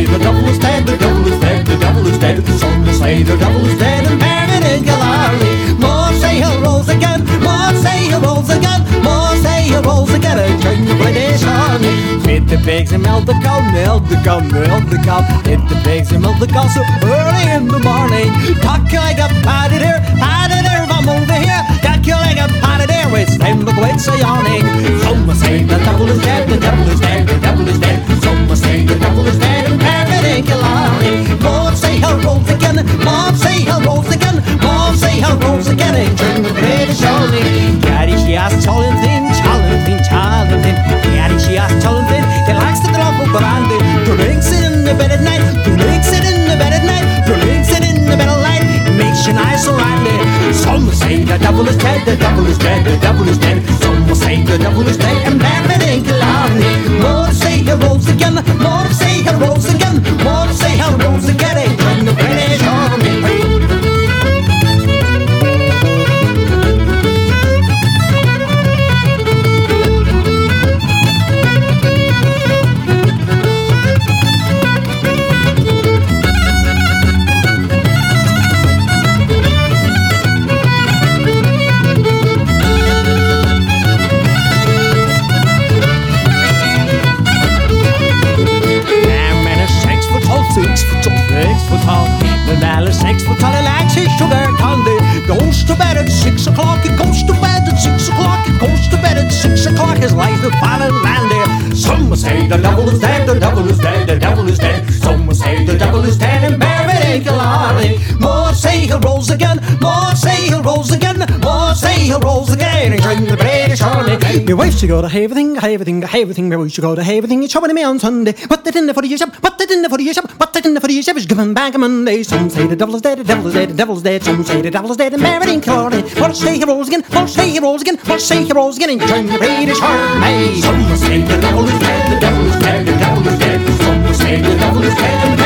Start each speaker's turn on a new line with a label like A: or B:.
A: the devil is dead, the devil is dead, the devil is dead. Some will say the devil is dead and buried in Killarney. More say he rose again, more say he rose again, more say he rose again and join the British Army. Hit the pigs and melt the cow, melt the cow, melt the cow. Hit the pigs and melt the cow so early in the morning. Cock like a patted here, I'm over here. Cock like a patted here, it's time to quit so yawning. Some will say the devil is dead, the devil is dead, the devil is dead. Some will say the devil is dead and buried in Killarney. More say he rose again, more say he rose again, more say he rose again and join the British Army. Daddy, she asked Charlton, Daddy, she asked Charlton, he likes to drop a brandy. Drinks it in the bed at night, drinks it in the bed at night, drinks it in the bed at night. Makes you nice and randy. Some will say the devil is dead, the devil is dead, the devil is dead. Some will say the devil is dead and buried in Killarney. More say he rose again, more say he rose again, more say he rose again and join the British Army. The man is 6 foot tall, he likes his sugar candy. Goes to bed at 6 o'clock, he goes to bed at 6 o'clock, he goes to bed at 6 o'clock, his life is fine and randy. Some will say the devil is dead, the devil is dead, the devil is dead. Some will say the devil is dead and buried in Killarney. More say he rose again, more say he rose again, more say he rose again and join the British Army. My wife should go to everything, everything, everything. My wife should go to everything. You're showing me on Sunday. Put that in there for the shop, put that in there for the shop, put that in there for the shop. It's giving back on Monday. Some say the devil is dead, the devil is dead, the devil is dead. Some say the devil is dead and buried in Killarney. More say he rose again, more say he rose again, more say he rose again and join the British Army. Some will say the devil is dead, the devil is dead, the devil is dead. Some will say the devil is dead and